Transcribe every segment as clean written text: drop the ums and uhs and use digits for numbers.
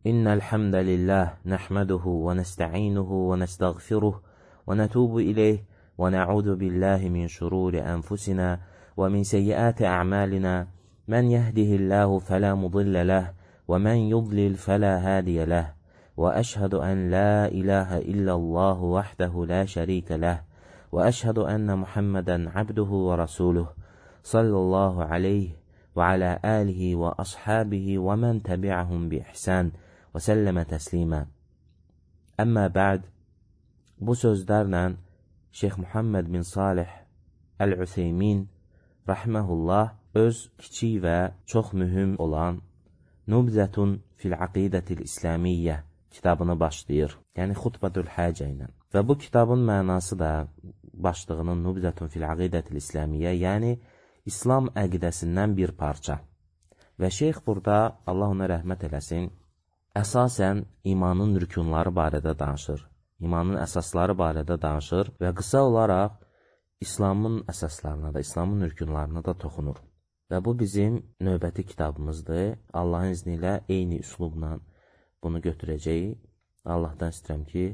إن الحمد لله نحمده ونستعينه ونستغفره ونتوب إليه ونعوذ بالله من شرور أنفسنا ومن سيئات أعمالنا من يهده الله فلا مضل له ومن يضلل فلا هادي له وأشهد أن لا إله إلا الله وحده لا شريك له وأشهد أن محمدا عبده ورسوله صلى الله عليه وعلى آله وأصحابه ومن تبعهم بإحسان və səlləmə təslimə. Əmmə bə'd, bu sözlərlə Şeyx Muhammed bin Salih Əl-Üseymin rəhməhullah öz kiçik və çox mühüm olan Nubzətun fil-Aqidətil İslamiyyə kitabını başlayır. Yəni Xutbətül Həcə ilə. Və bu kitabın mənası da başlığının Nubzətun fil-Aqidətil İslamiyyə, yəni İslam əqidəsindən bir parça. Və şeyx burada, Allah ona rəhmət eləsin, əsasən imanın rükunları barədə danışır, imanın əsasları barədə danışır və qısa olaraq İslamın əsaslarına da, İslamın rükunlarına da toxunur. Və bu bizim növbəti kitabımızdır. Allahın izni ilə eyni üslubla bunu götürəcəyik. Allahdan istəyirəm ki,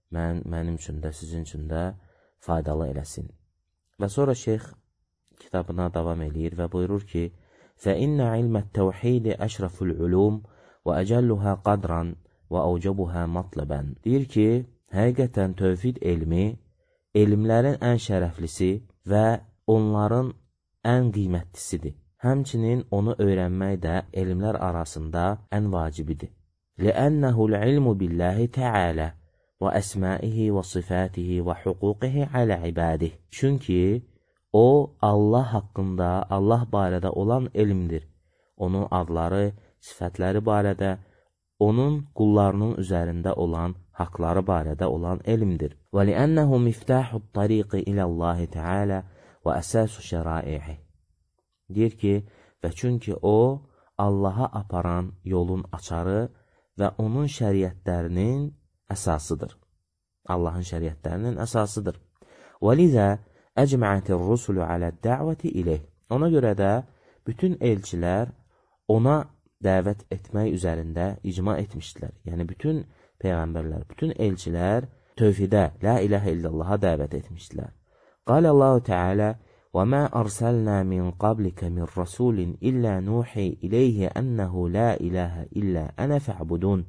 mənim üçün də, sizin üçün də faydalı eləsin. Və sonra şeyx kitabına davam eləyir və buyurur ki, فَإِنَّ عِلْمَ التَّوْحِيدِ أَشْرَفُ الْعُلُومِ وَأَجَلُّهَا قَدْرًا وَأَوْجَبُهَا مَطْلَبًا. Deyir ki, həqiqətən tövhid elmi, elmlərin ən şərəflisi və onların ən qiymətlisidir. Həmçinin onu öyrənmək də elmlər arasında ən vacibidir. لِأَنَّهُ الْعِلْمُ بِاللَّهِ تَعَالَى وَأَسْمَائِهِ وَصِفَاتِهِ وَحُقُوقِهِ عَلَى عِبَادِهِ. Çünki o, Allah haqqında, Allah barədə olan elmdir. Onun adları, sifətləri barədə, onun qullarının üzərində olan haqları barədə olan elmdir. وَلِأَنَّهُ مِفْتَاحُ الطَّرِيقِ إِلَى اللَّهِ تَعَالَى وَأَسَاسُ شَرَائِعِهِ. Deyir ki, və çünki o, Allaha aparan yolun açarı və onun şəriətlərinin əsasıdır. Allahın şəriətlərinin əsasıdır. وَلِذَا أَجْمَعَتِ الرُّسُلُ عَلَى الدَّعْوَةِ إِلَيْهِ. Ona görə də bütün elçilər ona dəvət etmək üzərində icma etmişdilər. Yəni, bütün peyğəmbərlər, bütün elçilər tövhidə, la ilahə illallaha dəvət etmişdilər. Qalə Allahu Teala, وَمَا أَرْسَلْنَا مِنْ قَبْلِكَ مِنْ رَسُولٍ إِلَّا نُوحِي إِلَيْهِ أَنَّهُ لَا إِلَهَ إِلَّا أَنَا فَعْبُدُونَ.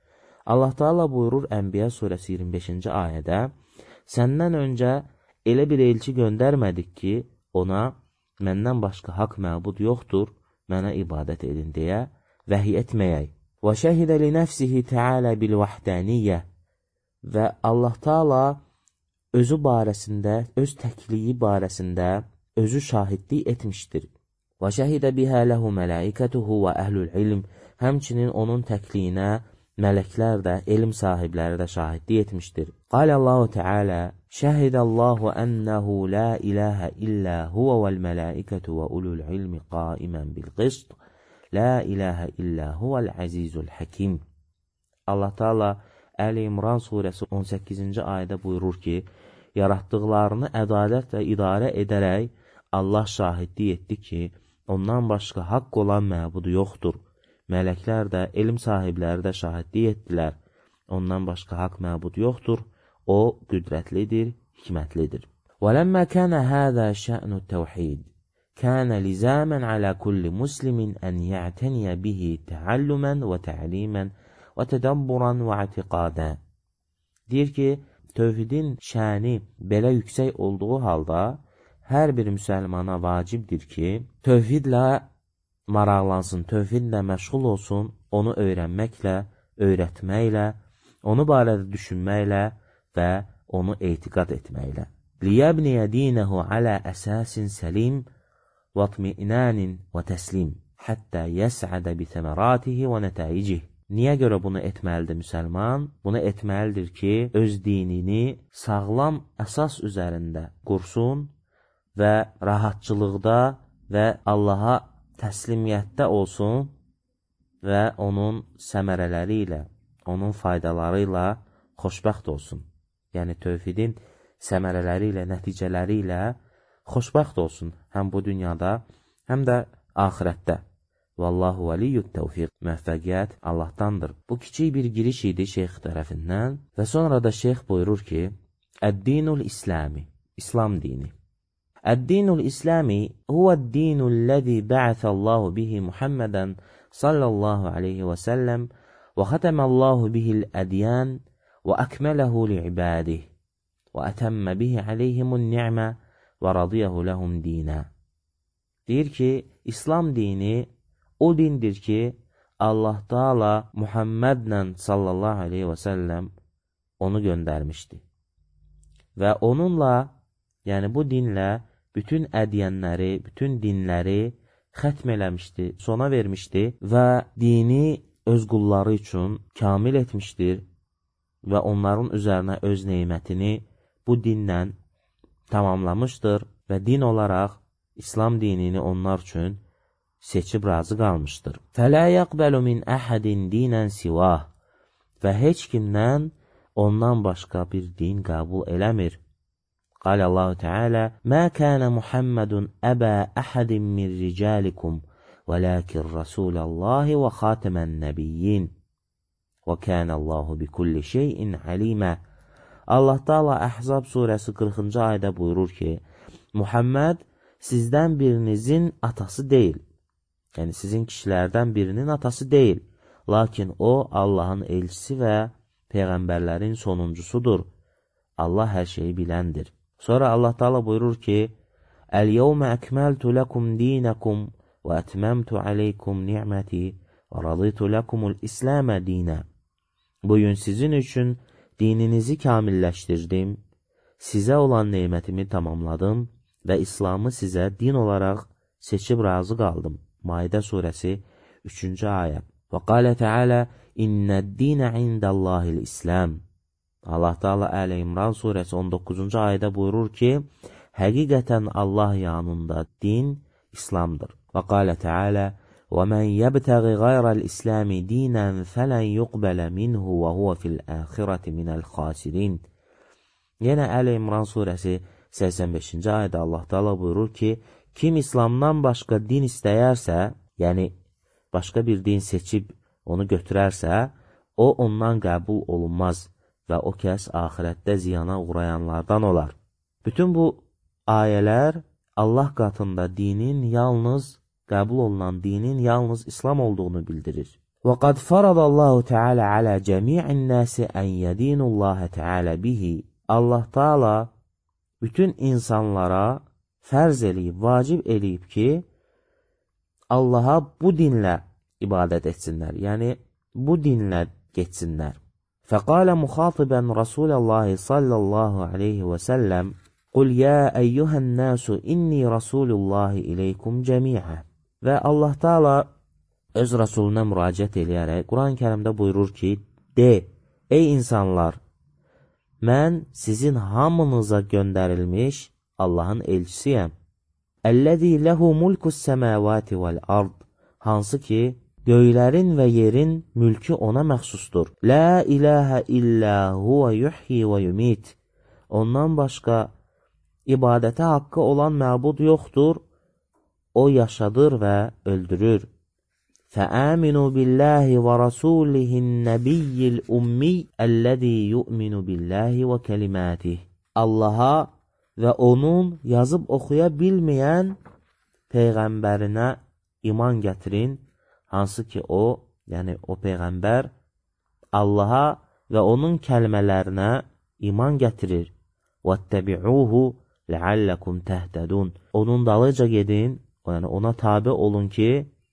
Allah Teala buyurur Ənbiya surəsi 25-ci ayədə, səndən öncə elə bir elçi göndərmədik ki, ona məndən başqa haqq məbud yoxdur, mənə ibadət edin deyə vəhiy etməyək. Və şəhidə li nəfsihi təalə bil vəhdəniyyə. Və Allah Teala özü barəsində, öz təkliyi barəsində özü şahidlik etmişdir. Və şəhidə bihə ləhu mələikətuhu və əhlül ilm. Həmçinin onun təkliyinə mələklər də, elm sahibləri də şahidlik etmişdir. Qalə Allahu Teala, şəhidəllahu ənəhu la ilahə illə huvə vəl mələikətu və ulul ilmi qaimən bil qist. La ilahə illə huvəl əzizul həkim. Allah Teala Əli İmran surəsi 18-ci ayədə buyurur ki, yaratdıqlarını ədalətlə idarə edərək Allah şahidlik etdi ki, ondan başqa haqq olan məbudu yoxdur. Mələklər də, elm sahibləri də şahidlik etdilər. Ondan başqa haqq məbud yoxdur. O, qüdrətlidir, hikmətlidir. وَلَمَّا كَانَ هَذَا شَأْنُ التَّوْحِيدِ كَانَ لِزَامًا عَلَى كُلِّ مُسْلِمٍ أَنْ يَعْتَنِيَ بِهِ تَعَلُّمًا وَتَعْلِيمًا وَتَدَبُّرًا وَاعْتِقَادًا. Deyir ki, tövhidin şəni belə yüksək olduğu halda, hər bir müsəlmana vacibdir ki, tövhidlə maraqlansın, tövhidlə məşğul olsun, onu öyrənməklə, öyrətməklə, onu barədə düşünməklə və onu etiqad etməklə. لِيَبْنِيَ دِينَهُ عَلَى أَسَاسٍ سَلِيمٍ وَاطْمِئْنَانٍ وَتَسْلِيمٍ حَتَّى يَسْعَدَ بِثَمَرَاتِهِ وَنَتَائِجِهِ. Niyə görə bunu etməlidir müsəlman? Bunu etməlidir ki, öz dinini sağlam əsas üzərində qursun və rahatçılıqda və Allaha təslimiyyətdə olsun və onun səmərələri ilə, onun faydaları ilə xoşbəxt olsun. Yəni, tövhidin səmərələri ilə, nəticələri ilə xoşbəxt olsun həm bu dünyada, həm də axirətdə. Vallahu valiyyut tevfiq. Müvəffəqiyyət Allahdandır. Bu kiçik bir giriş idi şeyx tərəfindən və sonra da şeyx buyurur ki, Əd-dinul İslami, İslam dini. Əd-dinul İslami huvəd-dinul-ləzi bə'ətəllahu bihi Muhammedən sallallahu aleyhi və səlləm və xətəməllahu bihil ədyan və əkmələhu li'ibadih və ətəmmə bihi aleyhimun ni'mə və radiyəhu ləhum dinə. Deyir ki, İslam dini o dindir ki, Allah Teala Muhammedlə sallallahu aleyhi və səlləm onu göndərmişdi. Və onunla, yəni bu dinlə bütün ədiyənləri, bütün dinləri xətm eləmişdi, sona vermişdi və dini öz qulları üçün kamil etmişdir və onların üzərinə öz neymətini bu dinlə tamamlamışdır və din olaraq İslam dinini onlar üçün seçib razı qalmışdır. Fələ yəqbəlu min əhədin dinən sivah və heç kimdən ondan başqa bir din qəbul eləmir. Qalə Allahu Teala: "Mə kənə Muhammedun əbə əhədin min ricalikum, vəlakin Rasulallahi və xatəmən nəbiyyin. Və kənəllahu bi kulli şeyin alimə." Allah Teala Əhzab surəsi 40-cı ayədə buyurur ki, Muhammed sizdən birinizin atası deyil. Yəni sizin kişilərdən birinin atası deyil. Lakin o Allahın elçisi və peyğəmbərlərin sonuncusudur. Allah hər şeyi biləndir. Sonra Allah Teala buyurur ki, "Əl-yevmə əkməltu ləkum dinəkum və ətməmtu aleykum ni'məti və raditu ləkumul İsləmə dinə." Bugün sizin üçün dininizi kamilləşdirdim, sizə olan neymətimi tamamladım və İslamı sizə din olaraq seçib razı qaldım. Maidə surəsi 3-cü ayə. Və qalə Teala: "İnnəd-dinə indəllahil İslam." Allah Teala Əl İmran surəsi 19-cu ayədə buyurur ki, həqiqətən Allah yanında din İslamdır. Və qalə Teala: وَمَنْ يَبْتَغِ غَيْرَ الْإِسْلَامِ دِينًا فَلَنْ يُقْبَلَ مِنْهُ وَهُوَ فِي الْآخِرَةِ مِنَ الْخَاسِرِينَ. Yenə Əl İmran surəsi 85-ci ayədə Allah Teala buyurur ki, kim İslamdan başqa din istəyərsə, yəni başqa bir din seçib onu götürərsə, o ondan qəbul olunmaz və o kəs axirətdə ziyana uğrayanlardan olar. Bütün bu ayələr Allah qatında dinin yalnız qəbul olunan dinin yalnız İslam olduğunu bildirir. وَقَدْ فَرَضَ اللّٰهُ تَعَالَى عَلَى جَمِيعِ النَّاسِ أَنْ يَدِينُ اللّٰهَ تَعَالَى بِهِ. Allah Teala bütün insanlara fərz eləyib, vacib eləyib ki, Allaha bu dinlə ibadət etsinlər, yəni bu dinlə geçsinlər. فَقَالَ مُخَاطِبًا رَسُولَ اللّٰهِ صَلَّى اللّٰهُ عَلَيْهِ وَسَلَّمْ قُلْ يَا أَيُّهَا النَّاسُ إِنِّي رَسُولُ اللّٰهِ إِلَيْكُمْ جَمِيعًا. Və Allah Teala öz Rasuluna müraciət eləyərək Quran-ı Kərimdə buyurur ki, de, ey insanlar, mən sizin hamınıza göndərilmiş Allahın elçisiyəm. Əlləzi ləhu mulkus səməvati vəl-ard. Hansı ki, göylərin və yerin mülkü ona məxsusdur. La ilahə illə huvə yuhyi və yumit. Ondan başqa ibadətə haqqı olan məbud yoxdur. O yaşadır və öldürür. Fəəminu billahi və rasulihin nəbiyyil ummi əlləzi yu'minu billahi və kəlimətih. Allaha və onun yazıb oxuya bilməyən peyğəmbərinə iman gətirin, hansı ki o, yəni o peyğəmbər Allaha və onun kəlmələrinə iman gətirir. وَاتَّبِعُوهُ لَعَلَّكُمْ تَهْتَدُونَ. Onun dalıca gedin, yəni ona tabi olun ki,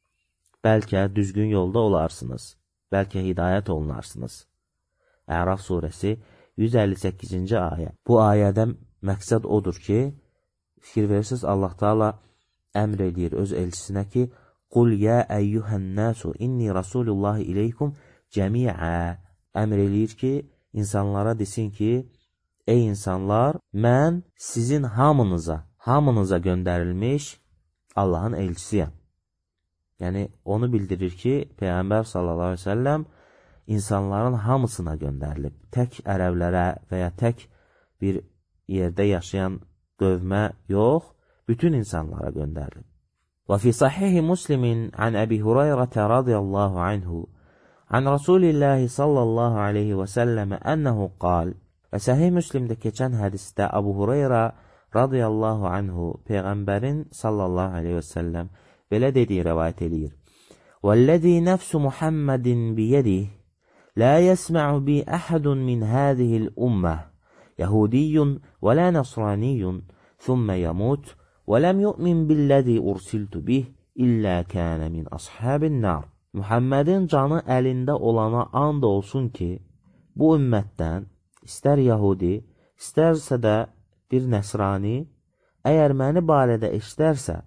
bəlkə düzgün yolda olarsınız, bəlkə hidayət olunarsınız. Əraf surəsi 158-ci ayə. Bu ayədə məqsəd odur ki, fikir verirsiniz, Allah Teala əmr edir öz elçisinə ki, قُلْ يَا أَيُّهَا النَّاسُ إِنِّي رَسُولُ اللّٰهِ إِلَيْكُمْ جَمِيعًا. Əmr edir ki, insanlara desin ki, ey insanlar, mən sizin hamınıza göndərilmiş Allahın elçisiyəm. Yəni, onu bildirir ki, Peyğəmbər sallallahu aleyhi ve sellem insanların hamısına göndərilib. Tək ərəblərə və ya tək bir yerdə yaşayan qövmə yox, bütün insanlara göndərilib. وفي صحيح مسلم عن أبي هريرة رضي الله عنه عن رسول الله صلى الله عليه وسلم أنه قال. Və Sahih Müslimdə keçən hədisdə Abu Hureyra radiyallahu anhu Peyğəmbərin sallallahu aleyhi və səlləm belə dediyi rəvayət edir. وَالَّذِي نَفْسُ مُحَمَّدٍ بِيَدِهِ لَا يَسْمَعُ بِي أَحَدٌ مِنْ هَذِهِ الْأُمَّةِ يَهُودِيٌّ وَلَا نَصْرَانِيٌّ ثُمَّ يَمُوتُ وَلَمْ يُؤْمِنْ بِالَّذِي أُرْسِلْتُ بِهِ إِلَّا كَانَ مِنْ أَصْحَابِ النَّارِ. Muhammedin canı əlində olana and olsun ki, bu ümmətdən istər Yahudi, istərsə də bir Nəsrani, əgər məni barədə eşitərsə,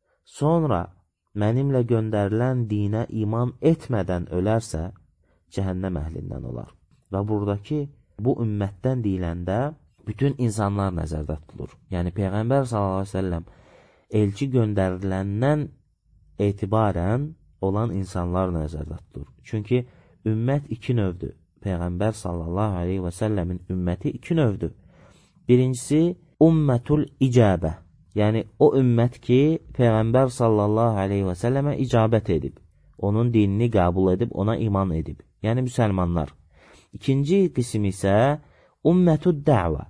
sonra mənimlə göndərilən dinə iman etmədən ölərsə, cəhənnəm əhlindən olar. Və buradakı bu ümmətdən deyiləndə bütün insanlar nəzərdə tutulur. Yəni Peyğəmbər sallallahu əleyhi və səlləm elçi göndəriləndən etibarən olan insanlar nəzərdə tutulur. Çünki ümmət iki növdür. Peyğəmbər sallallahu aleyhi və səlləmin ümməti iki növdür. Birincisi, ümmətul icabə. Yəni, o ümmət ki, Peyğəmbər sallallahu aleyhi və səlləmə icabət edib. Onun dinini qəbul edib, ona iman edib. Yəni, müsəlmanlar. İkinci qism isə, ümmətud dəvə.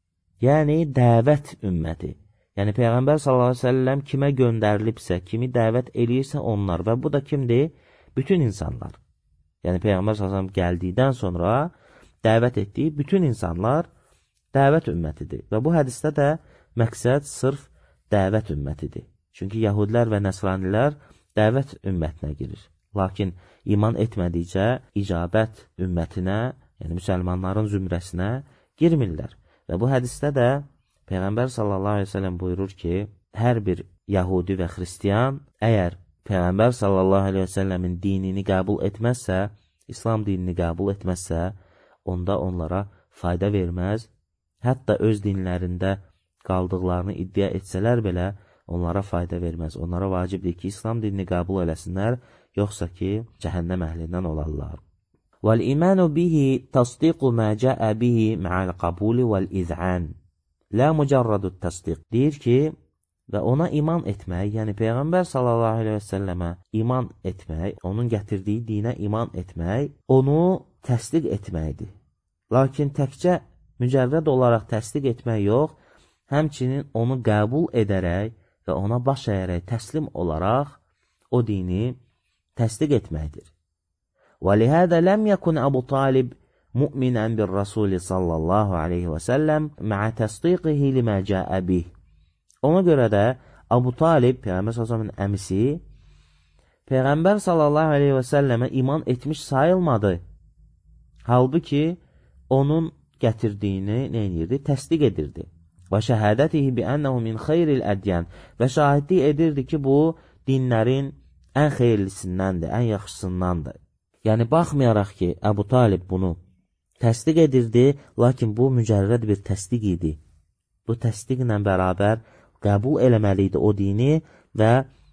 Yəni, dəvət ümməti. Yəni, Peyğəmbər sallallahu aleyhi və səlləm kimə göndərilibsə, kimi dəvət eləyirsə onlar və bu da kimdir? Bütün insanlar. Yəni, Peyğəmbər sallallahu aleyhi və səlləm gəldikdən sonra dəvət etdiyi bütün insanlar dəvət ümmətidir. Və bu hədisdə də məqsəd sırf dəvət ümmətidir. Çünki Yahudilər və Nəsranilər dəvət ümmətinə girir. Lakin iman etmədikcə icabət ümmətinə, yəni müsəlmanların zümrəsinə girmirlər. Və bu hədisdə də Peyğəmbər sallallahu aleyhi ve sellem buyurur ki, hər bir Yahudi və Xristiyan əgər Peyğəmbər sallallahu aleyhi ve sellemin dinini qəbul etməzsə, İslam dinini qəbul etməzsə, onda onlara fayda verməz. Hətta öz dinlərində qaldıqlarını iddia etsələr belə onlara fayda verməz. Onlara vacibdir ki, İslam dinini qəbul eləsinlər, yoxsa ki, cəhənnəm əhlindən olarlar. وَالْإِيمَانُ بِهِ تَصْدِيقُ مَا جَاءَ بِهِ مَعَ الْقَبُولِ وَالْإِذْعَانِ لَا مُجَرَّدُ التَّصْدِيق. Deyir ki, və ona iman etmək, yəni Peyğəmbər sallallahu aleyhi və səlləmə iman etmək, onun gətirdiyi dinə iman etmək, onu təsdiq etməkdir. Lakin təkcə mücərrəd olaraq təsdiq etmək yox, həmçinin onu qəbul edərək və ona baş əyərək təslim olaraq o dini təsdiq etməkdir. وَلِهَذَا لَمْ يَكُنْ أَبُو طَالِبْ مُؤْمِنًا بِالرَّسُولِ صَلَّى اللّٰهُ عَلَيْهِ وَسَلَّمْ مَعَ تَصْدِيقِهِ لِمَا جَاءَ بِهِ. Ona görə də Abu Talib, Peyğəmbər sallallahu əmisi, Peyğəmbər sallallahu aleyhi və səlləmə iman etmiş sayılmadı. Halbuki onun gətirdiyini nə edirdi? Təsdiq edirdi. Və şəhədətihi bi ənəhu min xeyril ədyan. Və şahidlik edirdi ki, bu dinlərin ən xeyirlisindəndir, ən yaxşısındandır. Yəni, baxmayaraq ki, Əbu Talib bunu təsdiq edirdi, lakin bu mücərrəd bir təsdiq idi. Bu təsdiqlə bərabər qəbul eləməli idi o dini və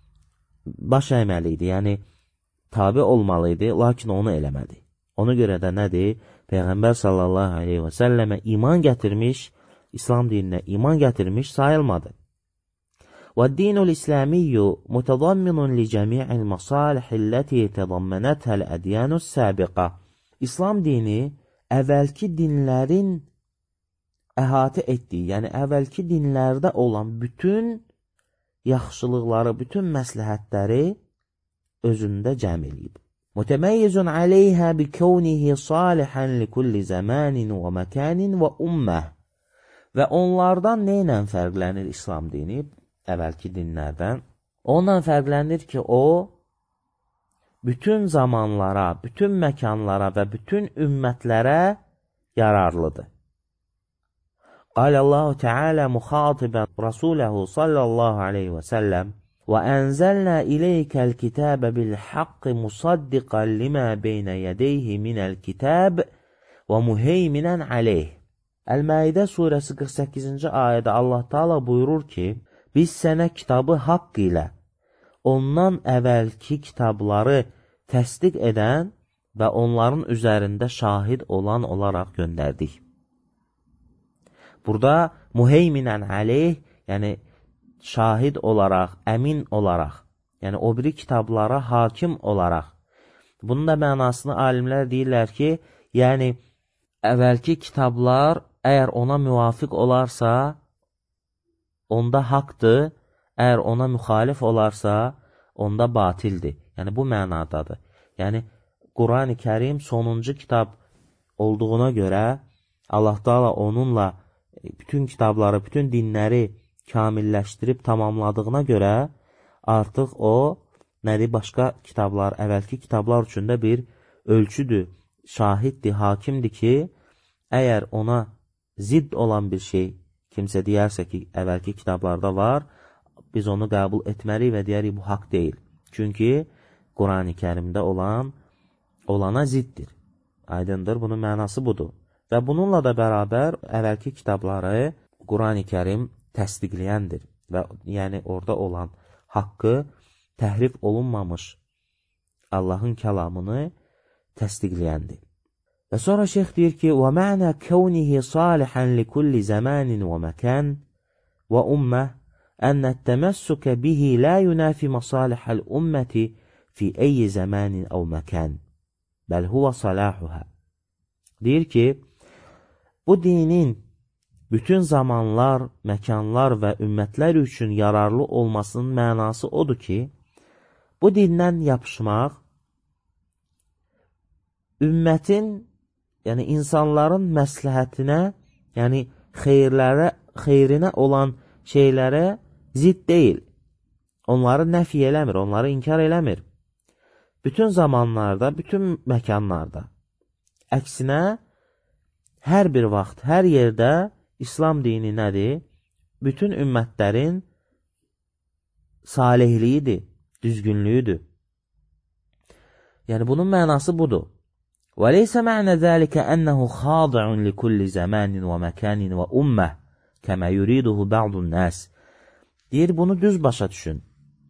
baş əyməli idi. Yəni, tabi olmalı idi, lakin onu eləmədi. Ona görə də nədir? Peyğəmbər sallallahu aleyhi və səlləmə iman gətirmiş, İslam dininə iman gətirmiş sayılmadı. وَالدِّينُ الْإِسْلَامِيُّ مُتَضَمِّنٌ لِجَمِيعِ الْمَصَالِحِ الَّتِي تَضَمَّنَتْهَا الْأَدْيَانُ السَّابِقَةِ. İslam dini əvvəlki dinlərin əhatə etdiyi, yəni əvvəlki dinlərdə olan bütün yaxşılıqları, bütün məsləhətləri özündə cəm eləyib. مُتَمَيِّزٌ عَلَيْهَا بِكَوْنِهِ صَالِحًا لِكُلِّ زَمَانٍ وَمَكَانٍ وَأُمَّةٍ. Və onlardan nə ilə fərqlənir İslam dini, əvvəlki dinlərdən? Ondan fərqlənir ki, o, bütün zamanlara, bütün məkanlara və bütün ümmətlərə yararlıdır. Qalallahu Teala muxatibən Rasuləhu sallallahu aleyhi və səlləm وَأَنْزَلْنَا إِلَيْكَ الْكِتَابَ بِالْحَقِّ مُصَدِّقًا لِمَا بَيْنَ يَدَيْهِ مِنَ الْكِتَابِ وَمُهَيْمِنًا عَلَيْهِ. Əl-Məidə surəsi 48-ci ayədə Allah Taala buyurur ki, biz sənə kitabı haqq ilə ondan əvvəlki kitabları təsdiq edən və onların üzərində şahid olan olaraq göndərdik. Burada muheyminən aleyh, yəni şahid olaraq, əmin olaraq Yəni, o biri kitablara hakim olaraq. Bunun da mənasını alimlər deyirlər ki, yəni, əvvəlki kitablar əgər ona müvafiq olarsa, onda haqdır, əgər ona müxalif olarsa, onda batildir. Yəni, bu mənadadır. Yəni, Quran-ı Kərim sonuncu kitab olduğuna görə, Allah Taala onunla bütün kitabları, bütün dinləri kamilləşdirib tamamladığına görə, artıq o, nədir, başqa kitablar, əvvəlki kitablar üçün də bir ölçüdür, şahiddir, hakimdir ki, əgər ona zidd olan bir şey, kimsə deyərsə ki, əvvəlki kitablarda var, biz onu qəbul etməliyik və deyərik, bu haqq deyil. Çünki Quran-ı Kərimdə olana ziddir. Aydındır, bunun mənası budur. Və bununla da bərabər əvvəlki kitabları Quran-ı Kərim təsdiqləyəndir. Və yəni orada olan haqqı təhrif olunmamış Allahın kəlamını təsdiqləyəndir. Və sonra şeyx deyir ki, وَمَعْنَى كَوْنِهِ صَالِحًا لِكُلِّ زَمَانٍ وَمَكَانٍ وَأُمَّةٍ أَنَّ التَّمَسُّكَ بِهِ لَا يُنَافِ مَصَالِحَ الْأُمَّةِ فِي أَيِّ زَمَانٍ أَوْ مَكَانٍ بَلْ هُوَ صَلَاحُهَا. Deyir ki, bu dinin bütün zamanlar, məkanlar və ümmətlər üçün yararlı olmasının mənası odur ki, bu dindən yapışmaq, ümmətin, yəni insanların məsləhətinə, yəni xeyrinə olan şeylərə zidd deyil. Onları nəfi eləmir, onları inkar eləmir. Bütün zamanlarda, bütün məkanlarda. Əksinə, hər bir vaxt, hər yerdə İslam dini nədir? Bütün ümmətlərin salihliyidir, düzgünlüyüdür. Yəni, bunun mənası budur. وَلَيْسَ مَعْنَ ذَلِكَ أَنَّهُ خَاضِعٌ لِكُلِّ زَمَانٍ وَمَكَانٍ وَأُمَّةٍ كَمَا يُرِيدُهُ بَعْضُ النَّاسِ. Deyir, bunu düz başa düşün.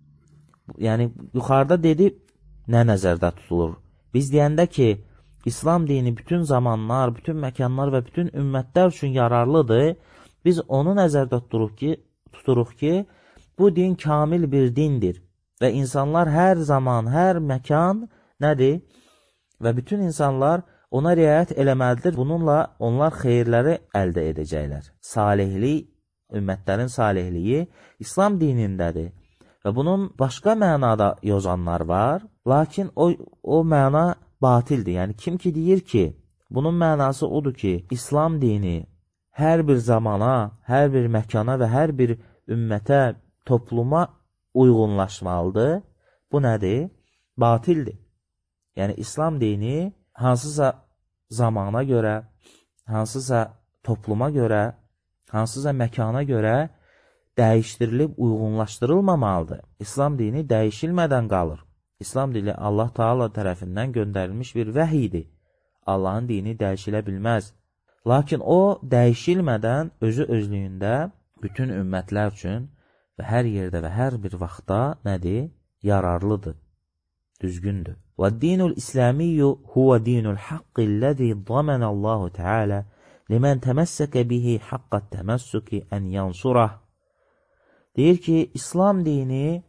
Yəni, yuxarıda dedi, nə nəzərdə tutulur? Biz deyəndə ki, İslam dini bütün zamanlar, bütün məkanlar və bütün ümmətlər üçün yararlıdır. Biz onu nəzərdə tuturuq ki, bu din kamil bir dindir. Və insanlar hər zaman, hər məkan nədir? Və bütün insanlar ona riayət eləməlidir. Bununla onlar xeyirləri əldə edəcəklər. Salihlik, ümmətlərin salihliyi İslam dinindədir. Və bunun başqa mənada yozanlar var. Lakin o məna batildir. Yəni, kim ki deyir ki, bunun mənası odur ki, İslam dini hər bir zamana, hər bir məkana və hər bir ümmətə, topluma uyğunlaşmalıdır. Bu nədir? Batildir. Yəni, İslam dini hansısa zamana görə, hansısa topluma görə, hansısa məkana görə dəyişdirilib, uyğunlaşdırılmamalıdır. İslam dini dəyişilmədən qalır. İslam dini Allah Taala tərəfindən göndərilmiş bir vəhidir. Allahın dini dəyişilə bilməz. Lakin o, dəyişilmədən özü özlüyündə bütün ümmətlər üçün və hər yerdə və hər bir vaxtda nədir? Yararlıdır, düzgündür. وَالدِّينُ الْإِسْلَامِيُّ هُوَ دِينُ الْحَقِّ الَّذِي ضَمَنَ اللّٰهُ تَعَالَى لِمَنْ تَمَسَّكَ بِهِ حَقَّ التَّمَسُّكِ أَنْ يَنْصُرَهُ. Deyir ki, İslam dini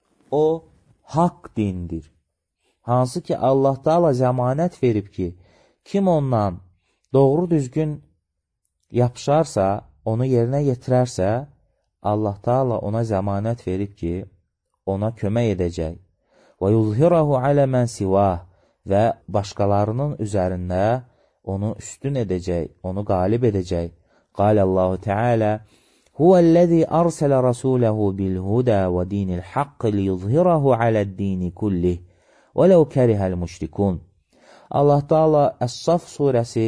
o haqq dindir. Hansı ki, Allah Taala zəmanət verib ki, kim ondan doğru düzgün yapışarsa, onu yerinə yetirərsə, Allah Taala ona zəmanət verib ki, ona kömək edəcək. Və yuzhirahu alə mən sivah və başqalarının üzərində onu üstün edəcək, onu qalib edəcək. Qalallahu Teala Huvəl-ləzi arsələ rasuləhu bil-hudə və dinil-haqq liyuzhirahu aləd-dini kullih və ləv kərihəl müşrikun. Allah Taala Əs-Saf surəsi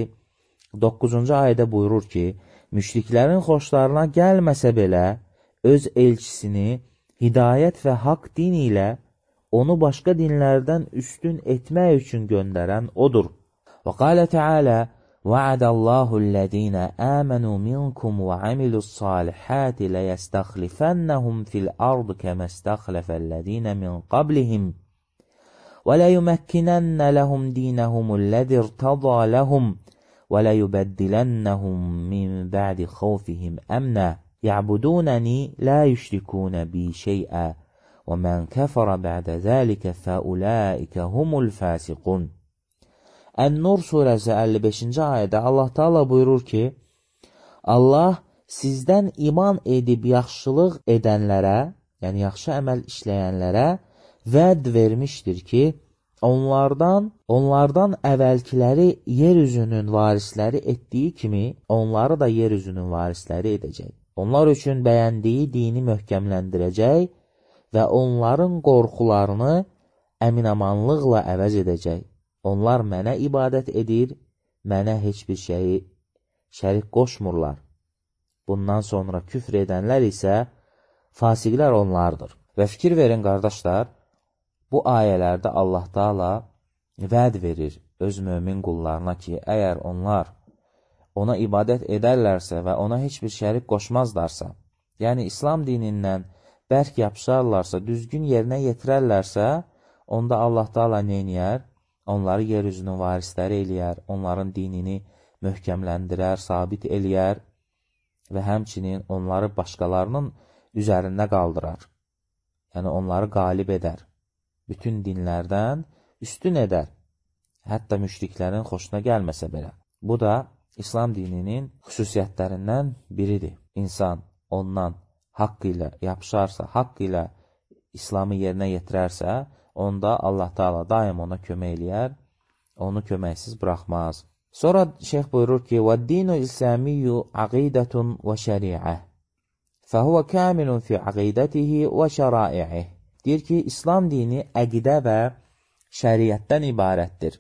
9-cu ayədə buyurur ki, müşriklərin xoşlarına gəlməsə belə, öz elçisini hidayət və haqq dini ilə onu başqa dinlərdən üstün etmək üçün göndərən odur. Və qalə Teala وَعَدَ اللّٰهُ الَّذ۪ينَ آمَنُوا مِنْكُمْ وَعَمِلُوا الصَّالِحَاتِ لَيَسْتَخْلِفَنَّهُمْ فِي الْأَرْضِ كَمَا اسْتَخْلَفَ الَّذ۪ينَ مِنْ قَبْلِهِمْ وَلَيُمَكِّنَنَّ لَهُمْ دِينَهُمُ الَّذِي ارْتَضَى لَهُمْ وَلَيُبَدِّلَنَّهُمْ مِنْ بَعْدِ خَوْفِهِمْ أَمْنًا يَعْبُدُونَنِي لَا يُشْرِكُونَ بِي شَيْئًا وَمَنْ كَفَرَ بَعْدَ ذَلِكَ فَأُولَٰئِكَ هُمُ الْفَاسِقُونَ. Ən-Nur surəsi 55-ci ayədə Allah Teala buyurur ki, Allah sizdən iman edib yaxşılıq edənlərə, yəni yaxşı əməl işləyənlərə vəd vermişdir ki, onlardan əvvəlkiləri yeryüzünün varisləri etdiyi kimi, onları da yeryüzünün varisləri edəcək. Onlar üçün bəyəndiyi dini möhkəmləndirəcək və onların qorxularını əminamanlıqla əvəz edəcək. Onlar mənə ibadət edir, mənə heç bir şeyi şərik qoşmurlar. Bundan sonra küfr edənlər isə fasiqlər onlardır. Və fikir verin, qardaşlar, bu ayələrdə Allah Teala vəd verir öz mömin qullarına ki, əgər onlar ona ibadət edərlərsə və ona heç bir şərik qoşmazlarsa, yəni İslam dinindən bərk yapışarlarsa, düzgün yerinə yetirərlərsə, onda Allah Teala neyniyər? Onları yeryüzünün varisləri eləyər, onların dinini möhkəmləndirər, sabit eləyər və həmçinin onları başqalarının üzərində qaldırar. Yəni onları qalib edər, bütün dinlərdən üstün edər, hətta müşriklərin xoşuna gəlməsə belə. Bu da İslam dininin xüsusiyyətlərindən biridir. İnsan ondan haqq ilə yapışarsa, haqq ilə İslamı yerinə yetirərsə, onda Allah Teala daim ona kömək eləyər, onu köməksiz buraxmaz. Sonra şeyx buyurur ki, وَالدِّينُ الْإِسْلَامِيُّ عَقِيدَةٌ وَشَرِيعَةٌ فَهُوَ كَامِلٌ فِي عَقِيدَتِهِ وَشَرَائِعِهِ. Deyir ki, İslam dini əqidə və şəriətdən ibarətdir.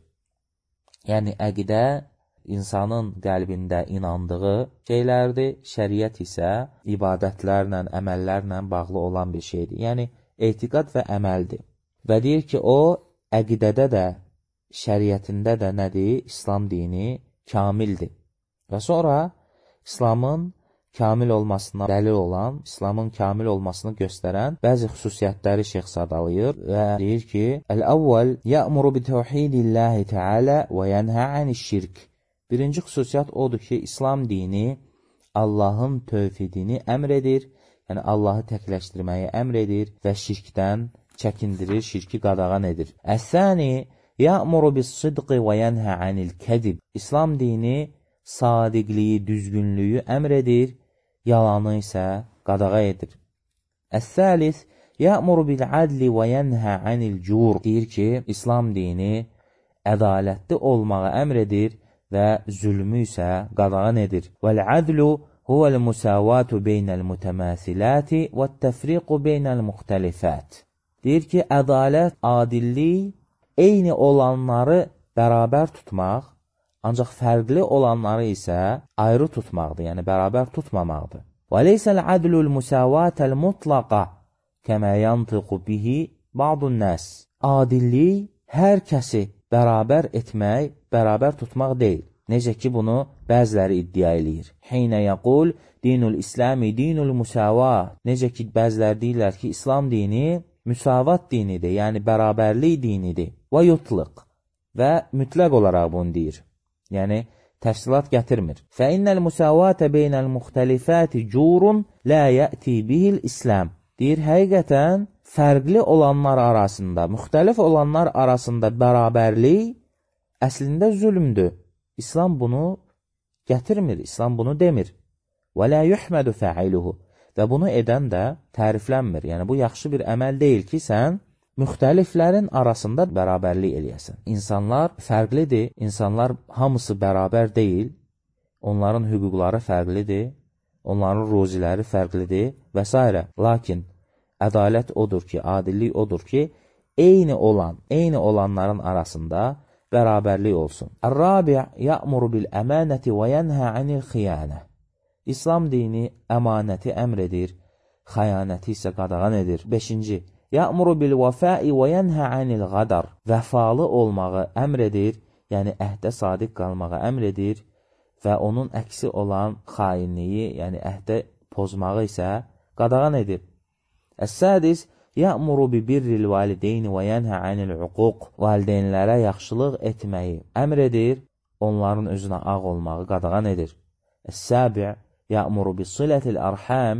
Yəni, əqidə insanın qəlbində inandığı şeylərdir, şəriət isə ibadətlərlə, əməllərlə bağlı olan bir şeydir. Yəni, etiqad və əməldir. Və deyir ki, o, əqidədə də, şəriətində də nədir? İslam dini kamildir. Və sonra İslamın kamil olmasına dəlil olan, İslamın kamil olmasını göstərən bəzi xüsusiyyətləri şeyx sadalayır və deyir ki, Əl-əvvəl yə'muru bi-təvhidilləhi Teala və yənhə aniş-şirk. Birinci xüsusiyyət odur ki, İslam dini Allahın tövhidini əmr edir, yəni Allahı təkləşdirməyi əmr edir və şirkdən çəkindirir, şirki qadağan edir. Əs-sani yə'muru bis-sidqi və yənhə anil-kədib. İslam dini sadiqliyi, düzgünlüyü əmr edir, yalanı isə qadağa edir. Əs-salis yə'muru bil-adli və yənhə anil-cur. Deyir ki, İslam dini ədalətli olmağı əmr edir və zülmü isə qadağan edir. Vəl-adlu huvəl-musavatu beynəl-mütəməsiləti və-təfriqu beynəl-müxtəlifət. Deyir ki, ədalət, adillik, eyni olanları bərabər tutmaq, ancaq fərqli olanları isə ayrı tutmaqdır, yəni bərabər tutmamaqdır. وَلَيْسَ الْعَدْلُ الْمُسَاوَاتَ الْمُطْلَقَ كَمَا يَنْطِقُ بِهِ بَعْضُ النَّاسِ. Adillik hər kəsi bərabər etmək, bərabər tutmaq deyil. Necə ki, bunu bəziləri iddia eləyir. Hinə yəqul dinul İslami dinul müsavat. Necə ki, bəzilər deyirlər ki, İslam dini müsavat dinidir, yəni bərabərlik dinidir. Və yutlıq və mütləq olaraq bunu deyir. Yəni, təfsilat gətirmir. Fəinnəl müsavatə beynəl müxtəlifəti curun lə yəti bihil İslam. Deyir, həqiqətən fərqli olanlar arasında, müxtəlif olanlar arasında bərabərlik əslində zülmdür. İslam bunu gətirmir, İslam bunu demir. Və lə yuhmədu fəiluhu. Və bunu edən də təriflənmir. Yəni, bu yaxşı bir əməl deyil ki, sən müxtəliflərin arasında bərabərlik eləyəsən. İnsanlar fərqlidir, insanlar hamısı bərabər deyil, onların hüquqları fərqlidir, onların ruziləri fərqlidir və s. Lakin ədalət odur ki, adillik odur ki, eyni olanların arasında bərabərlik olsun. Ər-rabi' ya'muru bil-əmanəti və yənhə anil-xiyanə. İslam dini əmanəti əmr edir, xəyanəti isə qadağan edir. 5-ci, ya'muru bil-vəfai və yənhə anil-qadar. Vəfalı olmağı əmr edir, yəni əhdə sadiq qalmağı əmr edir və onun əksi olan xainliyi, yəni əhdə pozmağı isə qadağan edir. Əs-sədis ya'muru bi birril valideyni və yənhə anil-uquq. Valideynlərə yaxşılıq etməyi əmr edir, onların özünə ağ olmağı qadağan edir. Əs-səbi' ya'muru bi silətil arham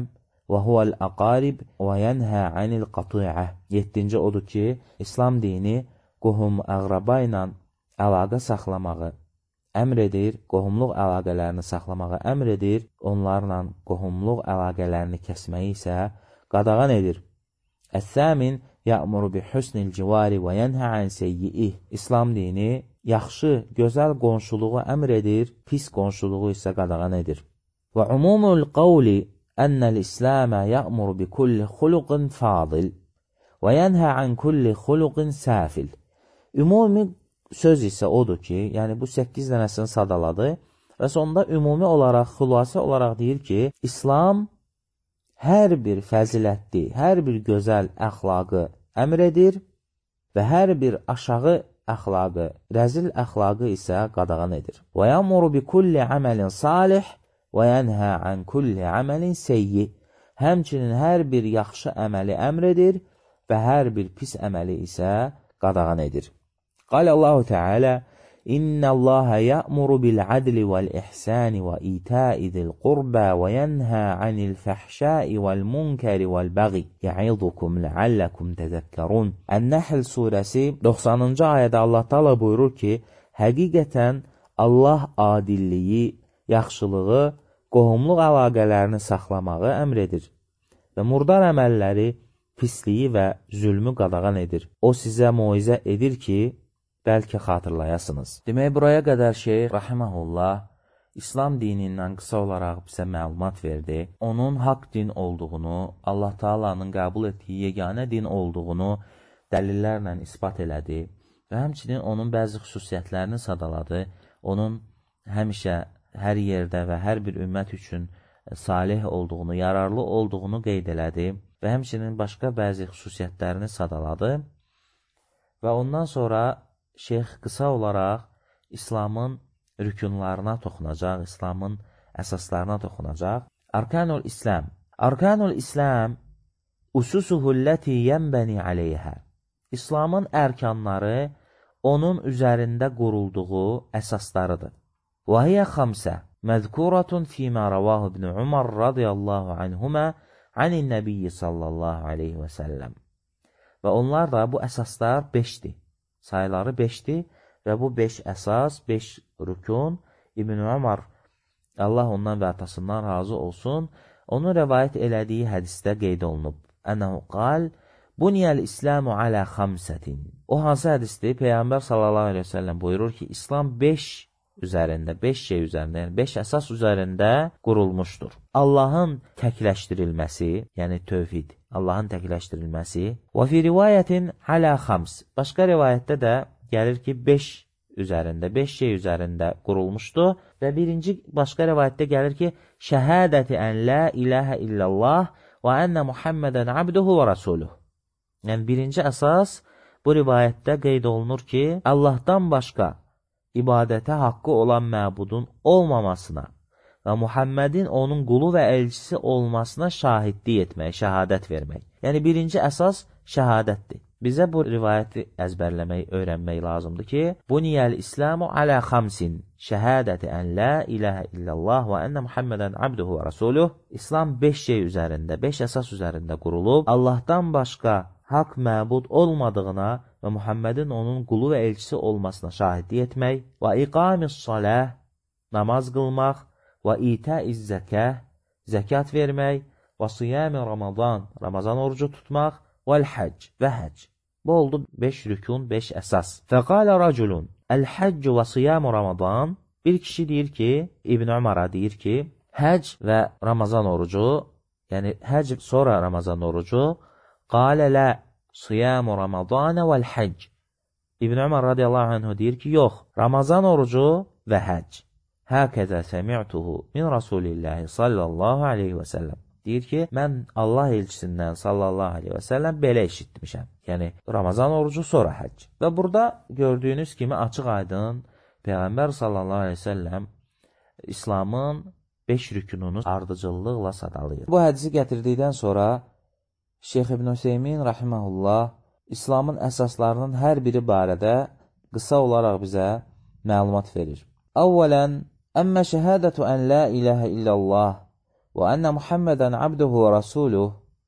və huvəl aqarib və yənhə anil qati'ə. 7-ci odur ki, İslam dini qohum əqraba ilə əlaqə saxlamağı əmr edir, qohumluq əlaqələrini saxlamağı əmr edir, onlarla qohumluq əlaqələrini kəsməyi isə qadağan edir. Əs-səmin ya'muru bi husnil civari və yənhə an seyyi'ih. İslam dini yaxşı, gözəl qonşuluğu əmr edir, pis qonşuluğu isə qadağan edir. Və umumul qawli ennəl-İslamə ya'muru bi kulli xuluqin fadil və yənhə an kulli xuluqin səfil. Ümumi söz isə odur ki, yəni bu 8 dənəsini sadaladı və sonda ümumi olaraq, xülasə olaraq deyir ki, İslam hər bir fəzilətli, hər bir gözəl əxlaqı əmr edir və hər bir aşağı əxlaqı, rəzil əxlaqı isə qadağan edir. Və yəmuru bi kulli əməlin salih və yənhə an kulli əməlin seyyi. Həmçinin hər bir yaxşı əməli əmr edir və hər bir pis əməli isə qadağan edir. Qalallahu Teala: İnnallaha ya'muru bil adli vel ihsani ve ita'i zil qurba ve yenha anil fahşai vel munkari vel baghi ya'idukum leallekum tezekkerun. En-Nahl surəsi 90-cı ayədə Allah Taala buyurur ki, həqiqətən Allah adilliyi, yaxşılığı, qohumluq əlaqələrini saxlamağı əmr edir və murdar əməlləri, pisliyi və zülmü qadağan edir. O sizə moizə edir ki, bəlkə xatırlayasınız. Demək, buraya qədər Şeyx Rahiməhullah İslam dinindən qısa olaraq bizə məlumat verdi. Onun haqq din olduğunu, Allah Taala'nın qəbul etdiyi yeganə din olduğunu dəlillərlə isbat elədi və həmçinin onun bəzi xüsusiyyətlərini sadaladı. Onun həmişə hər yerdə və hər bir ümmət üçün salih olduğunu, yararlı olduğunu qeyd elədi və həmçinin başqa bəzi xüsusiyyətlərini sadaladı və ondan sonra Şeyx qısa olaraq İslamın rükunlarına toxunacaq, İslamın əsaslarına toxunacaq. Arkanul İslam. Arkanul İslam ususuhulləti yənbəni aleyhə. İslamın ərkanları onun üzərində qurulduğu əsaslarıdır. Və hiyə xamsə məzkuratun fīmə rəvahu ibn Umar radiyallahu anhumə anin nəbiyyi sallallahu aleyhi və səlləm. Və onlar da bu əsaslar 5-dir. Sayıları 5-dir və bu 5 əsas, 5 rükun İbn Umar, Allah ondan və atasından razı olsun, onun rəvayət elədiyi hədisdə qeyd olunub. Ənəhu qal, buniyəl İslamu alə xamsətin. O hansı hədisdir? Peyğəmbər sallallahu aleyhi və səlləm buyurur ki, İslam 5 üzərində, 5 şey üzərində, yəni 5 əsas üzərində qurulmuşdur. Allahın təkləşdirilməsi, yəni tövhid, Allahın təkləşdirilməsi. Və fi rivayətin alə xams. Başqa rivayətdə də gəlir ki, 5 üzərində, 5 şey üzərində qurulmuşdur. Və birinci başqa rivayətdə gəlir ki, şəhədəti ən la ilahə illallah və ənə Muhammədən abduhu və rasuluh. Yəni birinci əsas bu rivayətdə qeyd olunur ki, Allahdan başqa ibadətə haqqı olan məbudun olmamasına və Muhammedin onun qulu və elçisi olmasına şahidlik etmək, şəhadət vermək. Yəni birinci əsas şəhadətdir. Bizə bu rivayəti əzbərləmək, öyrənmək lazımdır ki, buniyəl İslamu alə xamsin, şəhədəti ən la ilahə illallah və ənə Muhammədən abduhu və rasuluh. İslam 5 şey üzərində, 5 əsas üzərində qurulub, Allahdan başqa haqq məbud olmadığına və Muhammedin onun qulu və elçisi olmasına şahidlik etmək və iqamis saləh, namaz qılmaq və itəiz zəkəh, zəkat vermək və siyami Ramazan, Ramazan orucu tutmaq və l-həcc və həcc. Bu oldu 5 rükun, 5 əsas. Fəqalə raculun, əl-həcc və siyamu Ramazan. Bir kişi deyir ki, İbn Umar'a deyir ki, həcc və Ramazan orucu, yəni həcc sonra Ramazan orucu, qalə lə siyamu Ramazanə və l-həcc. İbn Umar radiyallahu anhu deyir ki, yox, Ramazan orucu və həcc. Həkəzə səmi'tuhu min Rasulillahi sallallahu aleyhi və səlləm. Deyir ki, mən Allah elçisindən sallallahu aleyhi və səlləm belə eşitmişəm. Yəni, Ramazan orucu sonra həcc. Və burada gördüyünüz kimi açıq aydın Peyğəmbər sallallahu aleyhi və səlləm İslamın 5 rükununu ardıcıllıqla sadalayır. Bu hədisi gətirdikdən sonra Şeyx İbn Hüseymin rahiməhullah İslamın əsaslarının hər biri barədə qısa olaraq bizə məlumat verir. Əvvələn, əmmə şəhədətü ən la ilahə illallah وأن محمدا عبده ورسوله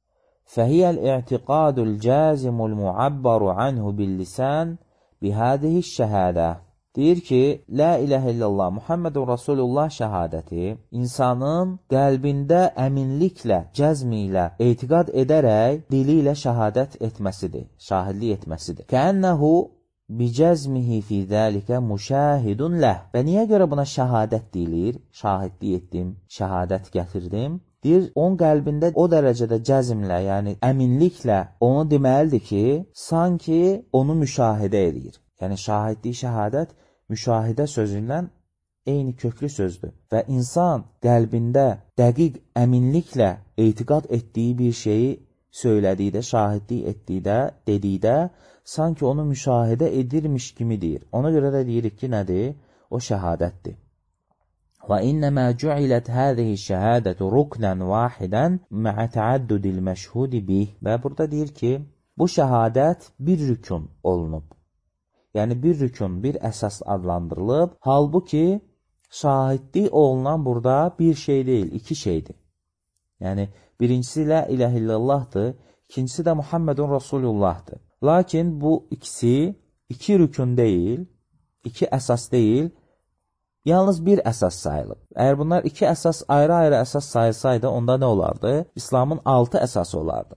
فهي الاعتقاد الجازم المعبر عنه باللسان بهذه الشهادة. Deyir ki, La ilahe illallah, Muhammedun Rasulullah şəhadəti insanın qəlbində əminliklə, cəzmi ilə, etiqad edərək dili ilə şəhadət etməsidir, şahidlik etməsidir. Kəənnəhu bicəzmihi fi zəlikə müşahidun ləh. Və niyə görə buna şəhadət deyilir? Şahidlik etdim, şəhadət gətirdim. Deyir, onun qəlbində o dərəcədə cəzmlə, yəni əminliklə onu deməlidir ki, sanki onu müşahidə edir. Yəni, şahidlik, şəhadət müşahidə sözündən eyni köklü sözdür. Və insan qəlbində dəqiq əminliklə etiqad etdiyi bir şeyi söylədikdə, şahidlik etdikdə, dedikdə, sanki onu müşahidə edirmiş kimi deyir. Ona görə də deyirik ki, nədir? O şəhadətdir. وَإِنَّمَا جُعِلَتْ هَذِهِ الشَّهَادَةُ رُكْنًا وَاحِدًا مَعَ تَعَدُّدِ الْمَشْهُودِ بِهِ. Və burada deyir ki, bu şəhadət bir rükun olunub. Yəni, bir rükun, bir əsas adlandırılıb. Halbuki, şahidlik olunan burada bir şey deyil, iki şeydir. Yəni, birincisi La ilahe illallahdır, ikincisi də Muhammedun Rasulullahdır. Lakin bu ikisi iki rükun deyil, iki əsas deyil, yalnız bir əsas sayılıb. Əgər bunlar iki əsas ayrı-ayrı əsas sayılsaydı, onda nə olardı? İslamın 6 əsası olardı.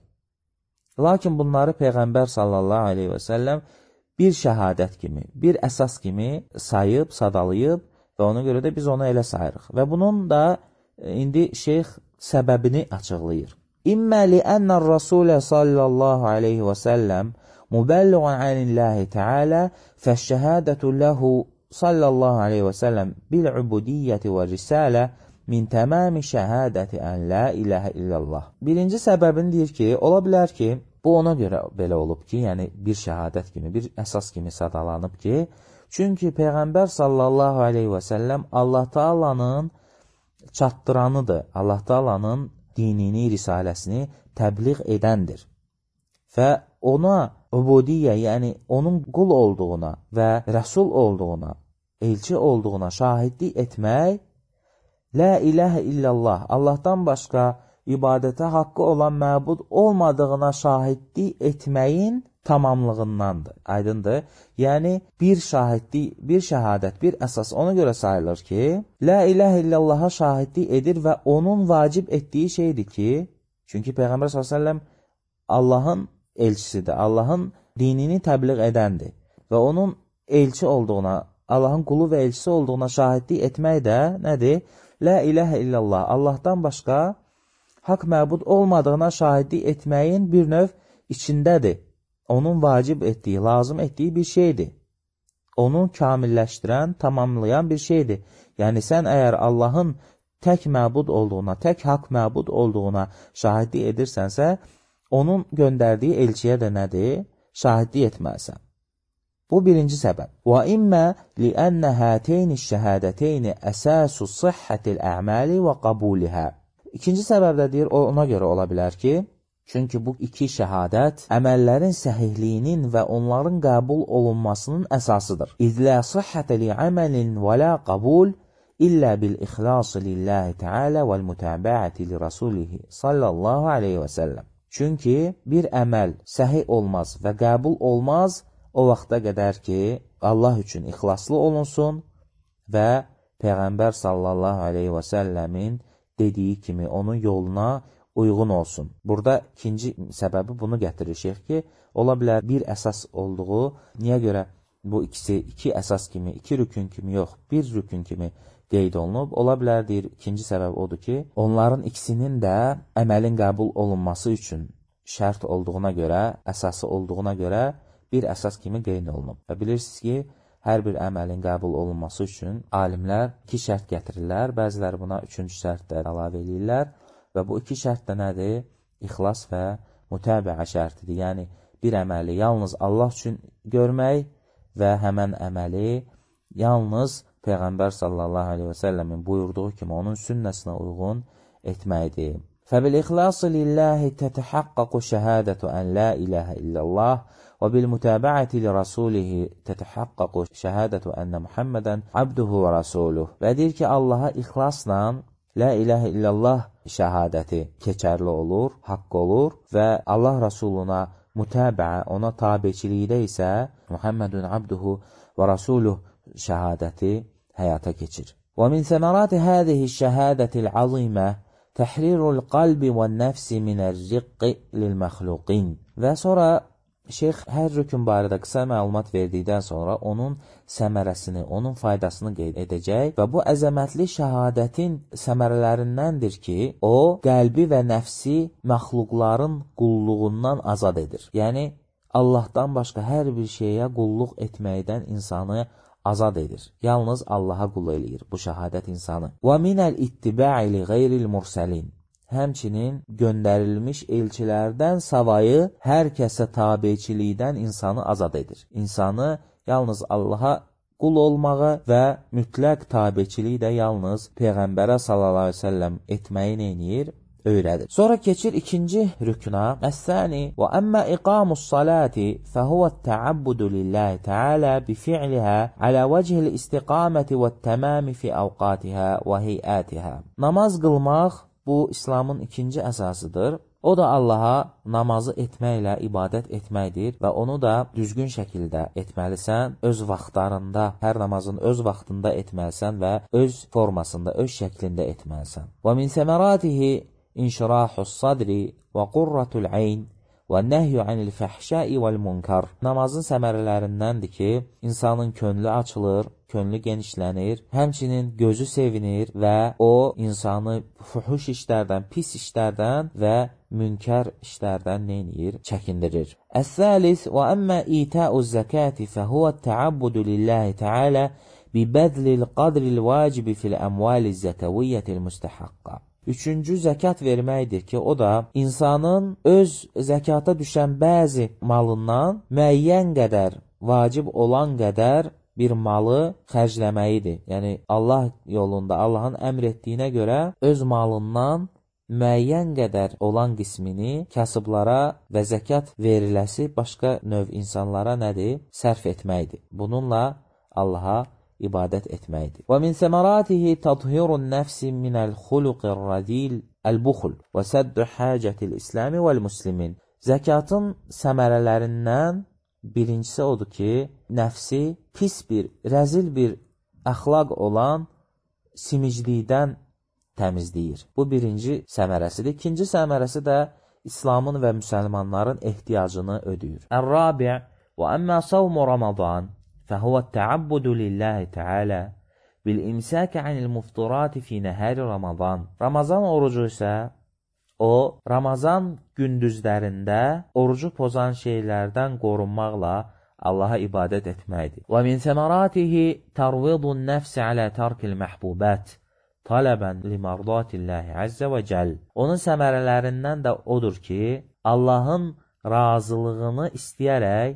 Lakin bunları Peyğəmbər sallallahu aleyhi və səlləm bir şəhadət kimi, bir əsas kimi sayıb, sadalayıb və ona görə də biz onu elə sayırıq. Və bunun da indi şeyx səbəbini açıqlayır. İmmə li'ənnər Rasulə sallallahu aleyhi və səlləm mübəlliğən anillahi teala fəşşəhədətü ləhu sallallahu aleyhi və səlləm bil'ubudiyyəti və risalə min təmami şəhədəti ən la ilahə illallah. Birinci səbəbini deyir ki, ola bilər ki, bu ona görə belə olub ki, yəni bir şəhadət kimi, bir əsas kimi sadalanıb ki, çünki Peyğəmbər sallallahu aleyhi və səlləm Allah Taala'nın çatdıranıdır, Allah Taala'nın dinini, risaləsini təbliğ edəndir. Və ona ubudiyyə, yəni onun qul olduğuna və rəsul olduğuna, elçi olduğuna şahidlik etmək, La ilahə illallah, Allahdan başqa ibadətə haqqı olan məbud olmadığına şahidlik etməyin tamamlığındandır. Aydındır? Yəni, bir şahidlik, bir şəhadət, bir əsas ona görə sayılır ki, La ilahə illallaha şahidlik edir və onun vacib etdiyi şeydir ki, çünki Peyğəmbər s.ə.v Allahın elçisidir, Allahın dinini təbliğ edəndir və onun elçi olduğuna, Allahın qulu və elçisi olduğuna şahidlik etmək də nədir? La ilahə illallah, Allahdan başqa haqq məbud olmadığına şahidlik etməyin bir növ içindədir. Onun vacib etdiyi, lazım etdiyi bir şeydir. Onu kamilləşdirən, tamamlayan bir şeydir. Yəni, sən əgər Allahın tək məbud olduğuna, tək haqq məbud olduğuna şahidlik edirsənsə, onun göndərdiyi elçiyə də nədir? Şahidlik etməlisən. Bu birinci səbəb. Və immə li'ənnə həteyni şəhədəteyni əsasu sıhhətil ə'məli və qabulihə. İkinci səbəb də deyir, ona görə ola bilər ki, çünki bu iki şəhadət əməllərin səhihliyinin və onların qəbul olunmasının əsasıdır. İzlə sıhhətə li'əməlin və la qabul illə bil-ixlası lillahi teala vəl-mütəbəəti li rasulihi sallallahu aleyhi və səlləm. Çünki bir əməl səhih olmaz və qəbul olmaz o vaxta qədər ki, Allah üçün ixlaslı olunsun və Peyğəmbər sallallahu aleyhi və səlləmin dediyi kimi onun yoluna uyğun olsun. Burada ikinci səbəbi bunu gətirir şeyx ki, ola bilər bir əsas olduğu, niyə görə bu ikisi iki əsas kimi, iki rükün kimi yox, bir rükün kimi qeyd olunub, ola bilər deyir, ikinci səbəb odur ki, onların ikisinin də əməlin qəbul olunması üçün şərt olduğuna görə, əsası olduğuna görə bir əsas kimi qeyd olunub. Və bilirsiniz ki, hər bir əməlin qəbul olunması üçün alimlər iki şərt gətirirlər, bəziləri buna üçüncü şərt də əlavə edirlər və bu iki şərt də nədir? İxlas və mütəbəə şərtidir. Yəni, bir əməli yalnız Allah üçün görmək və həmən əməli yalnız Peyğəmbər sallallahu aleyhi və səlləmin buyurduğu kimi onun sünnəsinə uyğun etməkdir. فَبِالْإِخْلَاصِ لِلَّهِ تَتَحَقَّقُ شَهَادَةُ أَنْ لَا إِلَهَ إِلَّا اللَّهِ وَبِالْمُتَابَعَةِ لِرَسُولِهِ تَتَحَقَّقُ شَهَادَةُ أَنَّ مُحَمَّدًا عَبْدُهُ وَرَسُولُهُ. Və deyir ki, Allaha ixlasla, la ilahe illallah şəhadəti keçərli olur, haqq olur və Allah Rasuluna mütabiə, ona tabiçilikdə isə Muhammedun abduhu və rasuluh şəhadəti həyata keçir. Və min səmərati həzihi şəhadətil azimə təhrirul qalbi və nəfsi minər-riqqi lil-məxluqin. Və sonra şeyx hər rükün barədə qısa məlumat verdikdən sonra onun səmərəsini, onun faydasını qeyd edəcək və bu əzəmətli şəhadətin səmərələrindəndir ki, o, qəlbi və nəfsi məxluqların qulluğundan azad edir. Yəni, Allahdan başqa hər bir şeyə qulluq etməkdən insanı azad edir. Yalnız Allaha qul eləyir bu şəhadət insanı. Və minəl ittiba'i li qeyril mursəlin. Həmçinin göndərilmiş elçilərdən savayı hər kəsə tabiçilikdən insanı azad edir. İnsanı yalnız Allaha qul olmağı və mütləq tabiçilik də yalnız Peyğəmbərə sallallahu əleyhi və səlləm etməyi neyir? Öyrədir. Sonra keçir ikinci rükna. Əs-sani və əmmə iqamus salati fəhuvət-təabbudu lillahi təalə bifi'liha alə vəcihil istiqaməti və təmami fi avqatihə və heyətihə. Namaz qılmaq bu İslamın ikinci əsasıdır. O da Allaha namazı etməklə ibadət etməkdir və onu da düzgün şəkildə etməlisən, öz vaxtlarında, hər namazın öz vaxtında etməlisən və öz formasında, öz şəklində etməlisən. Və min səməratihi inşirahus sadri və qurratul ayn və nəhyü anil fəhşai vəl munkar. Namazın səmərələrindəndir ki, insanın könlü açılır, könlü genişlənir, həmçinin gözü sevinir və o insanı fuhuş işlərdən, pis işlərdən və münkər işlərdən neynir? Çəkindirir. Əs-səlis və əmmə itə'uz zəkati fəhuvət-təabbudu lillahi təalə bibədlil qadril vacibi fil əmvaliz zəkəviyyətil müstəhəqqa. Üçüncü zəkat verməkdir ki, o da insanın öz zəkata düşən bəzi malından müəyyən qədər, vacib olan qədər bir malı xərcləməyidir. Yəni, Allah yolunda, Allahın əmr etdiyinə görə öz malından müəyyən qədər olan qismini kasıblara və zəkat veriləsi başqa növ insanlara nədir? Sərf etməkdir. Bununla Allaha ibadət etməkdir. Və min səməratihi tadhirun nəfsi minəl xuluqir radil əl-buxul və səddü həcətil İslami vəl-muslimin. Zəkatın səmərələrindən birincisi odur ki, nəfsi pis bir, rəzil bir əxlaq olan simiclikdən təmizləyir. Bu birinci səmərəsidir. İkinci səmərəsi də İslamın və müsəlmanların ehtiyacını ödəyir. Ər-rabi' və əmmə savmu Ramazan فهو التعبد لله تعالى بالإمساك عن المفطرات في نهار رمضان. Ramazan orucu isə o, Ramazan gündüzlərində orucu pozan şeylərdən qorunmaqla Allaha ibadət etməkdir. Və min səməratihi tarvidun nəfsi alə tərkil məhbubət talabən limardatillahi əzzə və cəl. Onun səmərələrindən də odur ki, Allahın razılığını istəyərək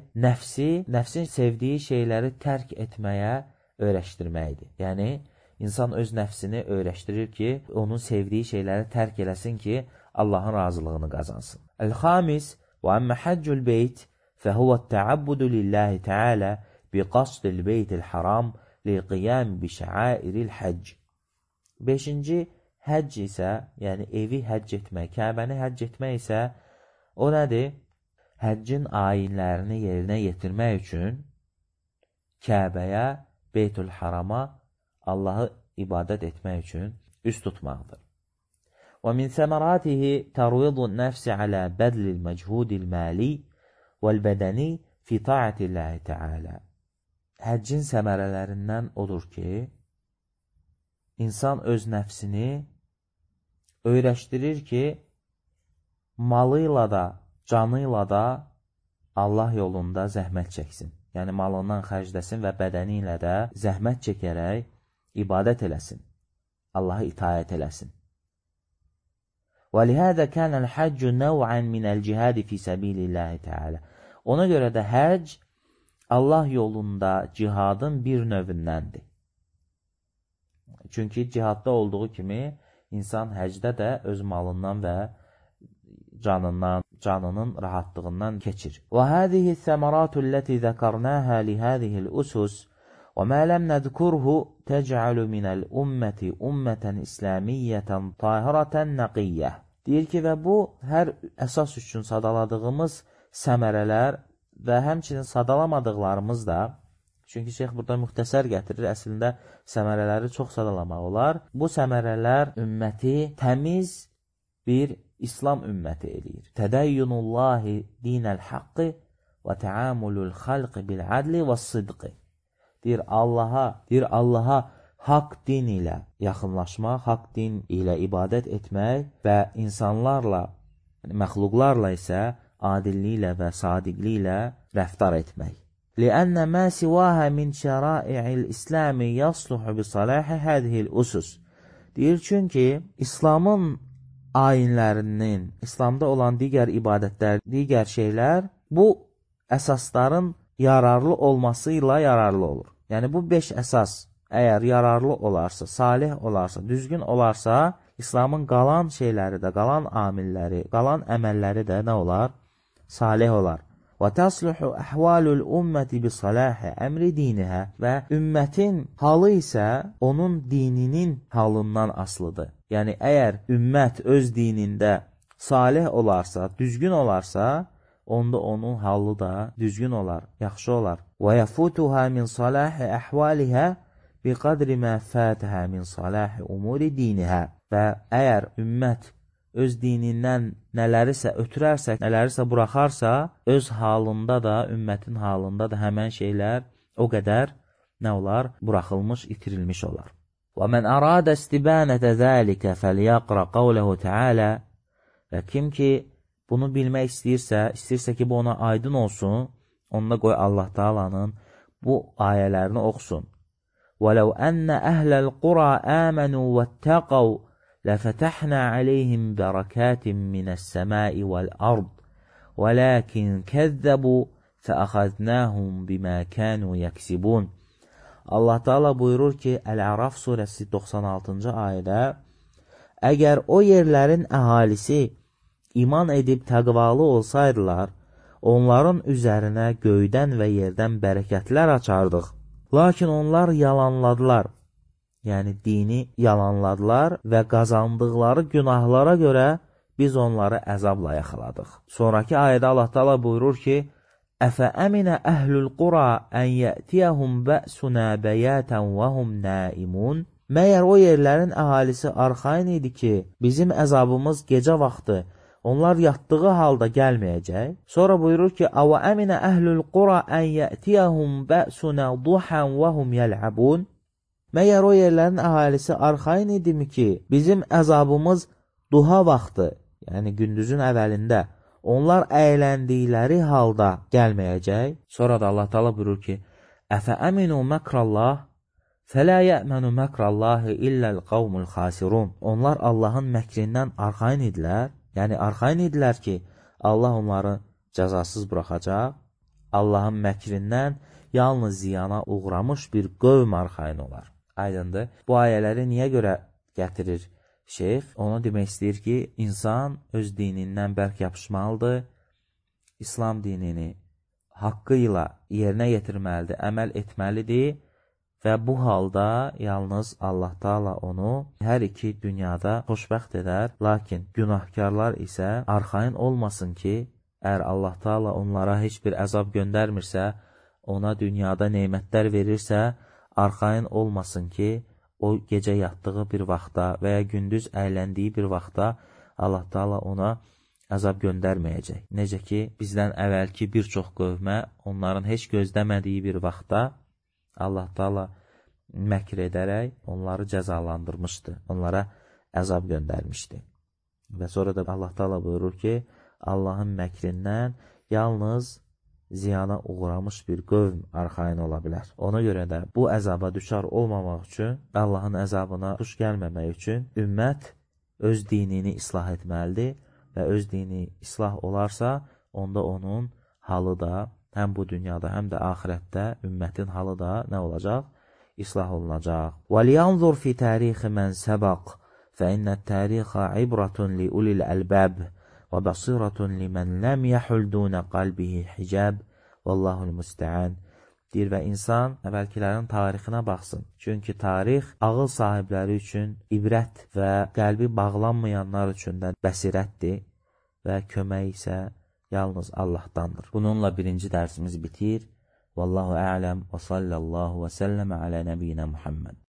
nəfsin sevdiyi şeyləri tərk etməyə öyrəşdirməkdir. Yəni, insan öz nəfsini öyrəşdirir ki, onun sevdiyi şeyləri tərk eləsin ki, Allahın razılığını qazansın. Əl-xamis və əmmə həccül beyt fəhuvət-təabbudu lillahi təalə biqasdil beytil haram liqiyam bişəairil həcc. Beşinci həcc isə, yəni evi həcc etmək, Kəbəni həcc etmək isə o nədir? Həccin ayinlərini yerinə yetirmək üçün Kəbəyə, Beytül Harama, Allahı ibadət etmək üçün üz tutmaqdır. Və min səməratihi tərvidun nəfsi alə bədlil məchudil məli vəl-bədəni fi ta'atilləhi təalə. Həccin səmərələrindən odur ki, insan öz nəfsini öyrəşdirir ki, malı ilə da, canı ilə da Allah yolunda zəhmət çəksin. Yəni, malından xərcləsin və bədəni ilə də zəhmət çəkərək ibadət eləsin. Allaha itaət eləsin. وَلِهَذَا كَانَ الْحَجُّ نَوْعًا مِنَ الْجِهَادِ فِي سَبِيلِ اللّٰهِ تَعَالَى. Ona görə də həcc Allah yolunda cihadın bir növündəndir. Çünki cihadda olduğu kimi insan həcdə də öz malından və canının rahatlığından keçir. Və həzihi səməratu ləti zəkərnəhə li həzihil usus وَمَا لَمْ نَذْكُرْهُ تَجْعَلُ مِنَ الْأُمَّةِ أُمَّةً إِسْلَامِيَّةً طَاهِرَةً نَقِيَّةً. Deyir ki, və bu, hər əsas üçün sadaladığımız səmərələr və həmçinin sadalamadıqlarımız da, çünki şeyx burada müxtəsər gətirir, əslində səmərələri çox sadalamaq olar. Bu səmərələr ümməti təmiz bir İslam ümməti eləyir. Tədəyyunullahi dinəl haqqı və təamulul xalqi bil adli və sıdqı. Deyir Allaha haqq din ilə yaxınlaşmaq, haqq din ilə ibadət etmək və insanlarla, məxluqlarla isə adilliklə və sadiqliklə rəftar etmək. لأن ما سواها من شرائع الإسلام يصلح بصلاح هذه الأسس. Deyir çünki İslamın ayinlərinin, İslamda olan digər ibadətlər, digər şeylər bu əsasların yararlı olması ilə yararlı olur. Yəni bu 5 əsas əgər yararlı olarsa, salih olarsa, düzgün olarsa, İslamın qalan şeyləri də, qalan amilləri, qalan əməlləri də nə olar? Salih olar. وَتَصْلُحُ أَحْوَالُ الْأُمَّةِ بِصَلَاحِ əmri dinihə və ümmətin halı isə onun dininin halından asılıdır. Yəni, əgər ümmət öz dinində salih olarsa, düzgün olarsa, onda onun halı da düzgün olar, yaxşı olar. وَيَفُوتُهَا مِنْ صَلَاحِ أَحْوَالِهَا بِقَدْرِ مَا فَاتَهَا مِنْ صَلَاحِ أُمُورِ dinihə. Və əgər ümmət öz dinindən nələrisə ötürərsə, nələrisə buraxarsa, öz halında da, ümmətin halında da həmən şeylər o qədər nə olar? Buraxılmış, itirilmiş olar. وَمَنْ أَرَادَ اسْتِبَانَةَ ذَلِكَ فَلْيَقْرَ قَوْلَهُ تَعَالَى. Və kim ki bunu bilmək istəyirsə ki bu ona aydın olsun, onda qoy Allah Taala'nın bu ayələrini oxusun. وَلَوْ أَنَّ أَهْلَ الْقُرَى آمَنُوا وَاتَّقَوْا لَفَتَحْنَا عَلَيْهِمْ بَرَكَاتٍ مِنَ السَّمَاءِ وَالْأَرْضِ وَلَكِنْ كَذَّبُوا فَأَخَذْنَاهُمْ بِمَا كَانُوا يَكْسِبُونَ. Allah Teala buyurur ki, Əl-Əraf surəsi 96-cı ayədə, əgər o yerlərin əhalisi iman edib təqvalı olsaydılar, onların üzərinə göydən və yerdən bərəkətlər açardıq. Lakin onlar yalanladılar. Yəni, dini yalanladılar və qazandıqları günahlara görə biz onları əzabla yaxaladıq. Sonraki ayədə Allah Teala buyurur ki, Əfəəminə əhlül qura ən yətiyəhum bə'sunə bəyətən və hum nəimun. Məyər o yerlərin əhalisi arxain idi ki, bizim əzabımız gecə vaxtı onlar yatdığı halda gəlməyəcək. Sonra buyurur ki, Əvəəminə əhlül qura ən yətiyəhum bə'sunə duhən və hum yəl'abun. Məyər o yerlərin əhalisi arxain idimi ki, bizim əzabımız duha vaxtı, yəni gündüzün əvvəlində, onlar əyləndikləri halda gəlməyəcək. Sonra da Allah Teala buyurur ki, Əfəəminu məkrallah, fələ yə'mənu məkrallahi illəl qavmul xasirun. Onlar Allahın məkrindən arxain idilər. Yəni, arxain idilər ki, Allah onları cəzasız buraxacaq. Allahın məkrindən yalnız ziyana uğramış bir qövm arxain olar. Aydındır. Bu ayələri niyə görə gətirir şeyx? Onu demək istəyir ki, insan öz dinindən bərk yapışmalıdır. İslam dinini haqqı ilə yerinə yetirməlidir, əməl etməlidir və bu halda yalnız Allah Teala onu hər iki dünyada xoşbəxt edər. Lakin günahkarlar isə arxain olmasın ki, əgər Allah Teala onlara heç bir əzab göndərmirsə, ona dünyada nemətlər verirsə, arxain olmasın ki, o gecə yatdığı bir vaxtda və ya gündüz əyləndiyi bir vaxtda Allah Teala ona əzab göndərməyəcək. Necə ki, bizdən əvvəlki bir çox qövmə onların heç gözləmədiyi bir vaxtda Allah Teala məkr edərək onları cəzalandırmışdı, onlara əzab göndərmişdi. Və sonra da Allah Teala buyurur ki, Allahın məkrindən yalnız ziyana uğramış bir qövm arxain ola bilər. Ona görə də bu əzaba düşar olmamaq üçün, Allahın əzabına tuş gəlməmək üçün ümmət öz dinini islah etməlidir və öz dini islah olarsa, onda onun halı da həm bu dünyada, həm də axirətdə ümmətin halı da nə olacaq? İslah olunacaq. وَلْيَنْظُرْ فِي تَارِيخِ مَنْ سَبَقْ فَإِنَّ التَّارِيخَ عِبْرَةٌ لِأُولِي الْأَلْبَابِ وَبَصِيرَةٌ لِمَنْ لَمْ يَحُلْ دُونَ قَلْبِهِ حِجَابٍ وَاللَّهُ الْمُسْتَعَانِ. deyir və insan əvvəlkilərin tarixinə baxsın. Çünki tarix ağıl sahibləri üçün ibrət və qəlbi bağlanmayanlar üçün də bəsirətdir və kömək isə yalnız Allahdandır. Bununla birinci dərsimiz bitir. Vallahu a'lam və sallallahu və səlləmə alə nəbiyyinə Muhammed.